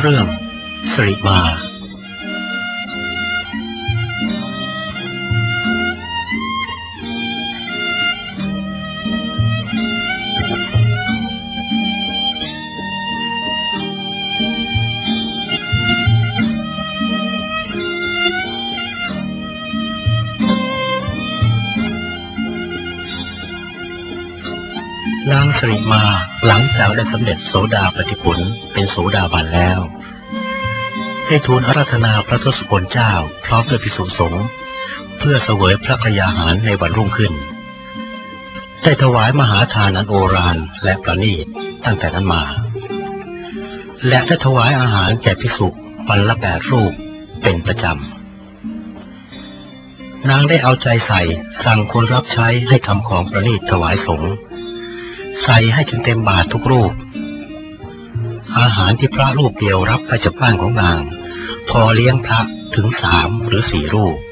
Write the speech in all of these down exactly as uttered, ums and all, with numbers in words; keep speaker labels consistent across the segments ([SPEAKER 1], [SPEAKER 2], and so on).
[SPEAKER 1] เรื่องสิริมานางสิริมาหลังจากได้สำเร็จโสดาปัตติผลเป็นโสดาบันแล้วได้ทูลอาราธนาพระทศพลเจ้าพร้อมด้วยภิกษุสงฆ์เพื่อเสวยพระกยาหารในวันรุ่งขึ้นได้ถวายมหาทานอันโอฬารและประณีตตั้งแต่นั้นมาและได้ถวายอาหารแก่ภิกษุวันละแปดรูปเป็นประจำนางได้เอาใจใส่สั่งคนรับใช้ให้ทำของประณีตถวายสงฆ์ใส่ให้จนเต็มบาตรทุกรูปอาหารที่พระรูปเดียวรับไปจากบ้านของนางพอเลี้ยงพระถึงสามหรือสี่รูป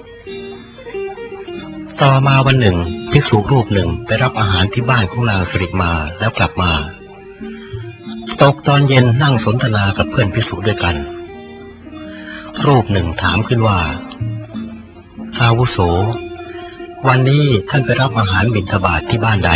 [SPEAKER 1] ต่อมาวันหนึ่งภิกษุรูปหนึ่งไปรับอาหารที่บ้านของนางสิริมาแล้วกลับมาตกตอนเย็นนั่งสนทนากับเพื่อนภิกษุด้วยกันรูปหนึ่งถามขึ้นว่าอาวุโสวันนี้ท่านไปรับอาหารบิณฑบาตที่บ้านใด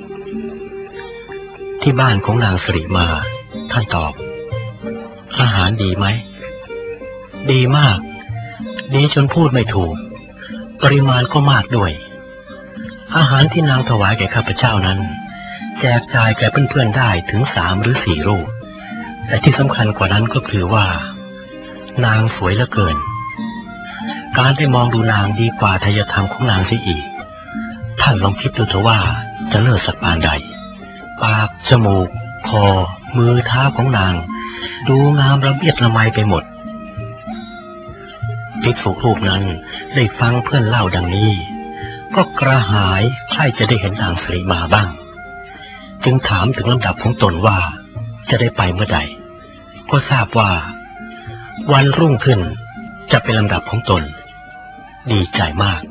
[SPEAKER 1] ที่บ้านของนางสิริมาท่านตอบอาหารดีไหมดีมากดีจนพูดไม่ถูกปริมาณก็มากด้วยอาหารที่นางถวายแก่ข้าพเจ้านั้นแจกจ่ายแก่เพื่อนๆได้ถึงสามหรือสี่รูปแต่ที่สำคัญกว่านั้นก็คือว่านางสวยเหลือเกินการได้มองดูนางดีกว่าทายธรรมของนางเสียอีกท่านลองคิดดูเถอะว่าจะเลิศสักปานใดปากจมูกคอมือเท้าของนางดูงามระเบียดระไมไปหมดภิกษุรูปนั้นได้ฟังเพื่อนเล่าดังนี้ก็กระหายใคร่จะได้เห็นนางสิริมาบ้างจึงถามถึงลำดับของตนว่าจะได้ไปเมื่อใดก็ทราบว่าวันรุ่งขึ้นจะเป็นลำดับของตนดีใจมาก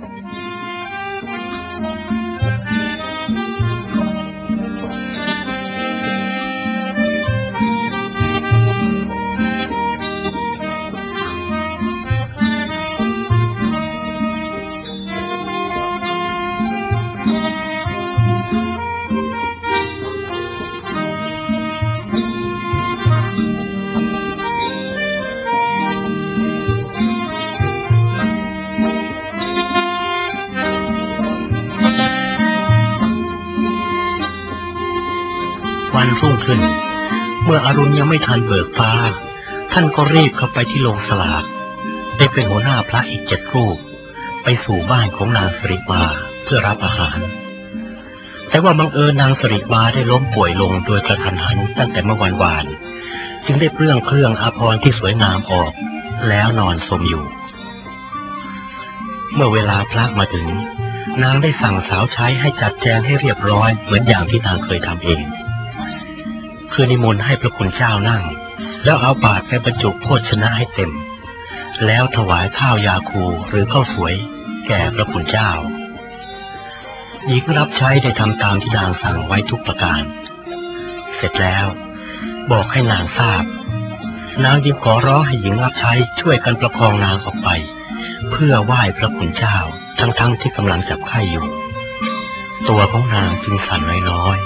[SPEAKER 1] วันรุ่งขึ้นเมื่ออรุณยังไม่ทันเบิกฟ้าท่านก็รีบเข้าไปที่โรงสลากได้เป็นหัวหน้าพระอีกเจ็ดรูปไปสู่บ้านของนางสิริมาเพื่อรับอาหารแต่ว่าบังเอิญนางสิริมาได้ล้มป่วยลงโดยกระทันหันตั้งแต่เมื่อวันวานจึงได้เปลื้องเครื่องอาภรณ์ที่สวยงามออกแล้วนอนสมอยู่เมื่อเวลาพระมาถึงนางได้สั่งสาวใช้ให้จัดแจงให้เรียบร้อยเหมือนอย่างที่นางเคยทำเองคือนิมนต์ให้พระคุณเจ้านั่งแล้วเอาบาตรไปบรรจุโภชนะให้เต็มแล้วถวายข้าวยาคูหรือข้าวสวยแก่พระคุณเจ้าหญิงรับใช้ได้ทำตามที่นางสั่งไว้ทุกประการเสร็จแล้วบอกให้นางทราบนางจึงขอร้องให้หญิงรับใช้ช่วยกันประคองนางออกไปเพื่อไหว้พระคุณเจ้าทั้งๆที่กำลังจับไข้อยู่ตัวของนางจึงสั่นน้อย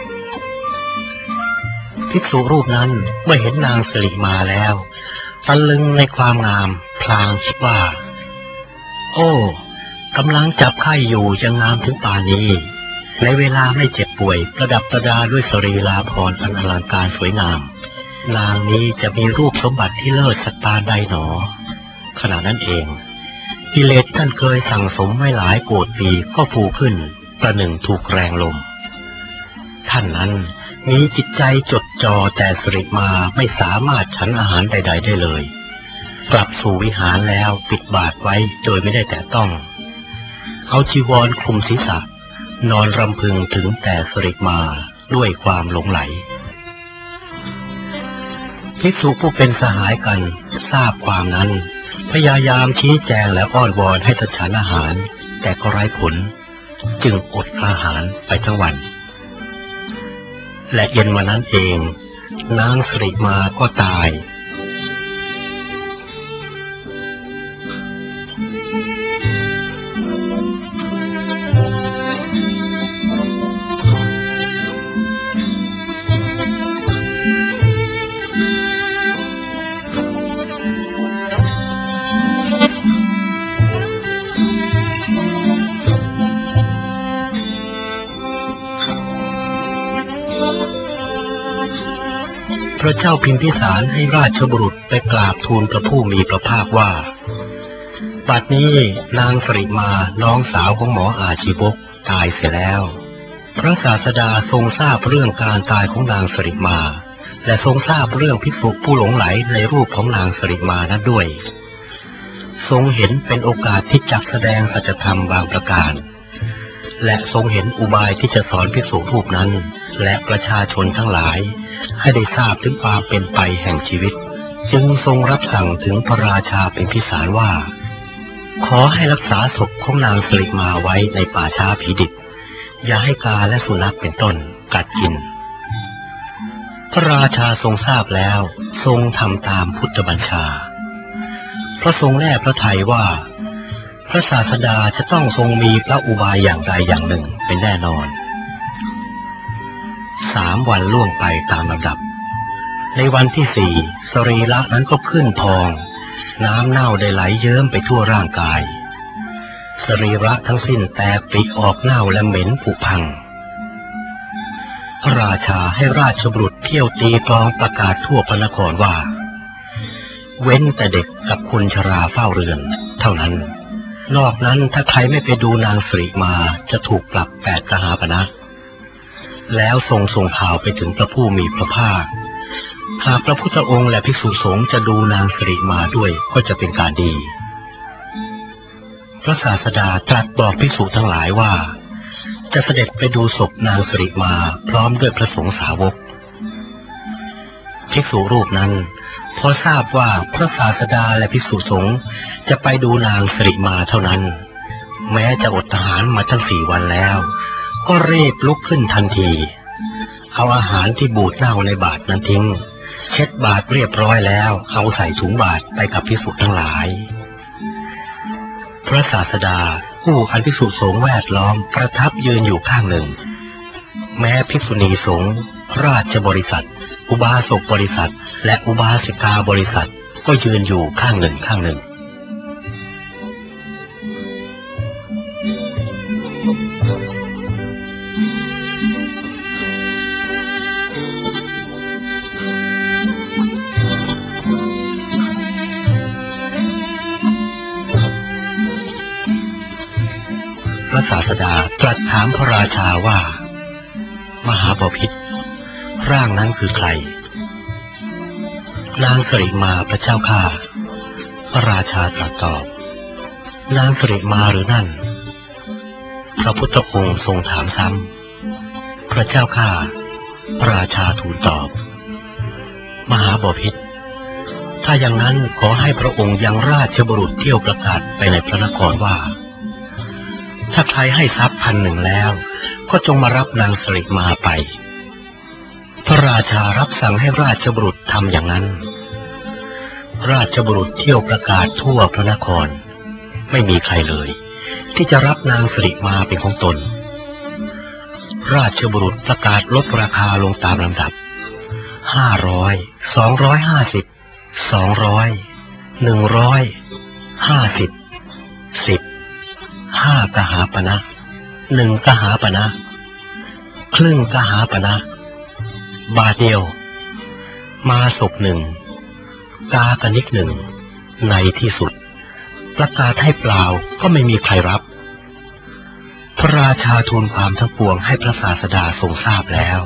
[SPEAKER 1] ๆภิกษุรูปนั้นเมื่อเห็นนางสิริมาแล้วตะลึงในความงามพลางคิดว่าโอ้กำลังจับไข้อยู่ยังงามถึงป่านนี้ในเวลาไม่เจ็บป่วยประดับประดาด้วยสรีราภรณ์อันอลังการสวยงามนางนี้จะมีรูปสมบัติที่เลิศสักปานใดหนอขณะนั้นเองกิเลสท่านเคยสั่งสมไว้หลายโกรธปีก็ฟูขึ้นประหนึ่งถูกแรงลมท่านนั้นมีจิตใจจดจ่อแต่สิริมาไม่สามารถฉันอาหารใดๆได้เลยกลับสู่วิหารแล้วปิดบาตรไว้โดยไม่ได้แตะต้องเอาจีวรคลุมศีรษะนอนรำพึงถึงแต่สิริมาด้วยความหลงไหลภิกษุผู้เป็นสหายกันทราบความนั้นพยายามชี้แจงและอ้อนวอนให้ฉันอาหารแต่ก็ไร้ผลจึงอดอาหารไปทั้งวันและเย็นวันนั้นเองนางสิริมาก็ตายพระเจ้าพิมพิสารให้ราชบุรุษไปกราบทูลพระผู้มีพระภาคว่าบัดนี้นางสริมาน้องสาวของหมออาชีวกตายเสียแล้วพระศาสดาทรงทราบเรื่องการตายของนางสริมาและทรงทราบเรื่องภิกษุผู้หลงไหลในรูปของนางสริมานั้นด้วยทรงเห็นเป็นโอกาสที่จะแสดงสัจธรรมบางประการและทรงเห็นอุบายที่จะสอนภิกษุรูปนั้นและประชาชนทั้งหลายให้ได้ทราบถึงความเป็นไปแห่งชีวิตจึงทรงรับสั่งถึงพระราชาเป็นพิสารว่าขอให้รักษาศพของนางสริมาไว้ในป่าช้าผีดิบอย่าให้กาและสุนัขเป็นต้นกัดกินพระราชาทรงทราบแล้วทรงทำตามพุทธบัญชาพระทรงแน่พระทัยว่าพระศาสดาจะต้องทรงมีพระอุบายอย่างใดอย่างหนึ่งเป็นแน่นอนสามวันล่วงไปตามลำดับในวันที่สี่สรีระนั้นก็ขึ้นพองน้ำเน่าได้ไหลเยิ้มไปทั่วร่างกายสรีระทั้งสิ้นแตกปริออกเน่าและเหม็นผุพังพระราชาให้ราชบุรุษเที่ยวตีกลองประกาศทั่วพระนครว่าเว้นแต่เด็กกับคนชราเฝ้าเรือนเท่านั้นนอกนั้นถ้าใครไม่ไปดูนางสริมาจะถูกปรับแปดกหาปณะแล้วทรงส่งข่าวไปถึงพระผู้มีพระภาคหากพระพุทธองค์และภิกษุสงฆ์จะดูนางสริมาด้วยก็จะเป็นการดีพระศาสดาตรัสบอกภิกษุทั้งหลายว่าจะเสด็จไปดูศพนางสริมาพร้อมด้วยพระสงฆ์สาวกภิกษุรูปนั้นพอทราบว่าพระศาสดาและภิกษุสงฆ์จะไปดูนางสริมาเท่านั้นแม้จะอดอาหารมาทั้งสี่วันแล้วก็รีบลุกขึ้นทันทีเอาอาหารที่บูดเน่าในบาตรนั้นทิ้งเช็ดบาตรเรียบร้อยแล้วเอาใส่ถุงบาตรไปกับภิกษุทั้งหลายพระศาสดาผู้อันภิกษุสงฆ์แวดล้อมประทับยืนอยู่ข้างหนึ่งแม้ภิกษุณีสงฆ์ราชบริษัทอุบาสกบริษัทและอุบาสิกาบริษัทก็ยืนอยู่ข้างหนึ่งข้างหนึ่งพระศาสดาตรัสถามพระราชาว่ามหาบพิตรร่างนั้นคือใครนางสริมาพระเจ้าข้าพระราชาตรัสตอบนางสริมาหรือนั่นพระพุทธองค์ทรงถามซ้ำพระเจ้าข้าพระราชาทูลตอบมหาบพิตรถ้าอย่างนั้นขอให้พระองค์ยังราชบุรุษเที่ยวประกาศไปในพระนครว่าถ้าใครให้ทรัพย์พันหนึ่งแล้วก็จงมารับนางสริมาไปพระราชารับสั่งให้ราชบุรุษทำอย่างนั้นราชบุรุษเที่ยวประกาศทั่วพระนครไม่มีใครเลยที่จะรับนางสริมาเป็นของตนราชบุรุษประกาศลดราคาลงตามลำดับห้าร้อยสองร้อยห้าสิบสองร้อยหนึ่งร้อยห้าสิบสิบห้ากหาปณะหนึ่งกหาปณะครึ่งกหาปณะบาทเดียวมาศพหนึ่งกากนิกหนึ่งในที่สุดประกาศให้เปล่าก็ไม่มีใครรับพระราชาทูลความทั้งปวงให้พระศาสดาทรงทราบแล้ว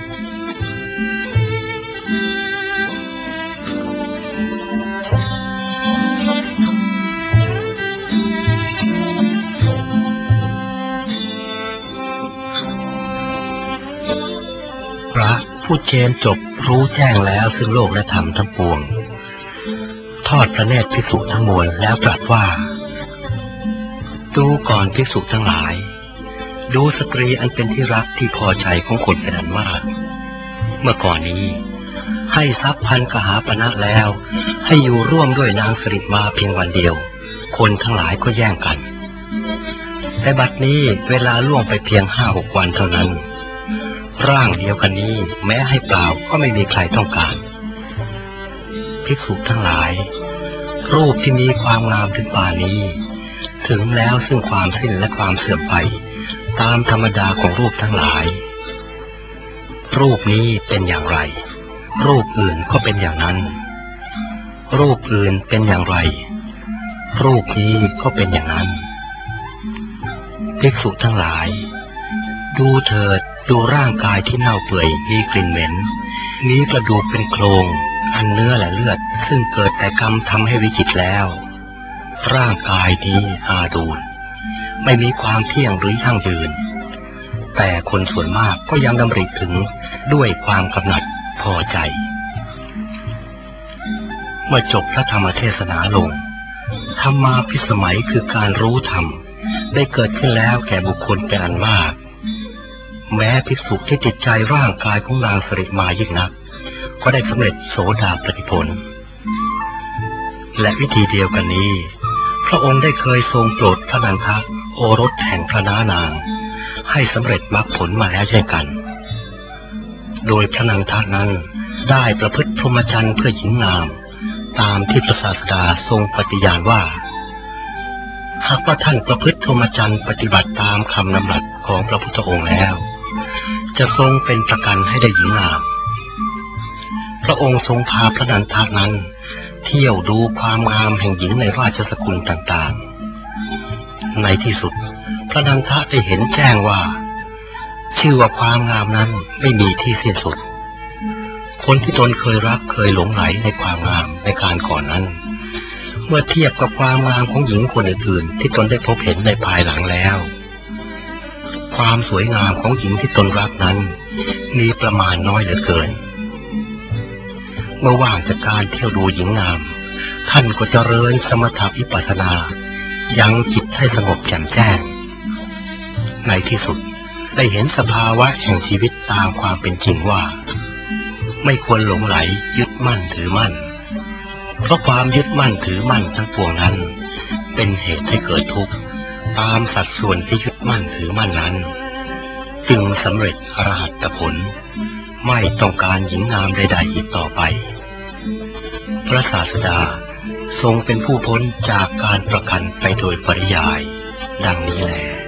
[SPEAKER 1] พระผู้เชนจบรู้แจ้งแล้วซึ่งโลกและธรรมทั้งปวงทอดพระเนตรภิกษุทั้งมวลแล้วตรัสว่าดูก่อนภิกษุทั้งหลายดูสตรีอันเป็นที่รักที่พอใจของคนเป็นอันมากเมื่อก่อนนี้ให้ทรัพย์พันกหาปณะแล้วให้อยู่ร่วมด้วยนางสริมาเพียงวันเดียวคนทั้งหลายก็แย่งกันแต่บัดนี้เวลาล่วงไปเพียงห้าหกวันเท่านั้นร่างเดียวกันนี้แม้ให้เปล่าก็ไม่มีใครต้องการภิกษุทั้งหลายรูปที่มีความงามถึงป่านนี้ถึงแล้วซึ่งความสิ้นและความเสื่อมไปตามธรรมดาของรูปทั้งหลายรูปนี้เป็นอย่างไรรูปอื่นก็เป็นอย่างนั้นรูปอื่นเป็นอย่างไรรูปนี้ก็เป็นอย่างนั้นภิกษุทั้งหลายดูเถิดดูร่างกายที่เน่าเปื่อยมีกลิ่นเหม็นมีกระดูกเป็นโครงอันเนื้อและเลือดซึ่งเกิดแต่กรรมทำให้วิจิตรแล้วร่างกายนี้อาดูลไม่มีความเที่ยงหรือยั่งยืนแต่คนส่วนมากก็ยังดำริถึงด้วยความกำหนัดพอใจเมื่อจบพระธรรมเทศนาลงธรรมาภิสมัยคือการรู้ธรรมได้เกิดขึ้นแล้วแก่บุคคลเป็นอันมากแม้ภิกษุที่ติดใจร่างกายของนางสิริมายิ่งนักก็ได้สำเร็จโสดาปัตติผลและวิธีเดียวกันนี้พระองค์ได้เคยทรงโปรดพระนันทะโอรสแห่งพระนานางให้สำเร็จมรรคผลมาแล้วเช่นกันโดยพระนันทะนั้นได้ประพฤติพรหมจรรย์เพื่อหญิงงามตามที่พระศาสดาทรงปฏิญาณว่าหากว่าท่านประพฤติพรหมจรรย์ปฏิบัติตามคำนำรัสของพระพุทธองค์แล้วจะทรงเป็นประกันให้ได้หญิงงามพระองค์ทรงพาพระนันทะนั้นเที่ยวดูความงามแห่งหญิงในราชสกุลต่างๆในที่สุดพระนันทะได้เห็นแจ้งว่าชื่อว่าความงามนั้นไม่มีที่สิ้นสุดคนที่ตนเคยรักเคยหลงไหลในความงามในการก่อนนั้นเมื่อเทียบกับความงามของหญิงคนอื่นๆที่ตนได้พบเห็นในภายหลังแล้วความสวยงามของหญิงที่ตนรักนั้นมีประมาณน้อยเหลือเกินเมื่อว่างจากการเที่ยวดูหญิงงามท่านก็เจริญสมถะวิปัสสนายังจิตให้สงบแจ่มแจ้งในที่สุดได้เห็นสภาวะแห่งชีวิตตามความเป็นจริงว่าไม่ควรหลงไหลยึดมั่นถือมั่นเพราะความยึดมั่นถือมั่นทั้งปวงนั้นเป็นเหตุให้เกิดทุกข์ตามสัดส่วนที่ยึดมั่นถือมั่นนั้นจึงสำเร็จอรหัตผลไม่ต้องการหญิงงามใดๆอีกต่อไปพระศาสดาทรงเป็นผู้พ้นจากการประกันไปโดยปริยายดังนี้แล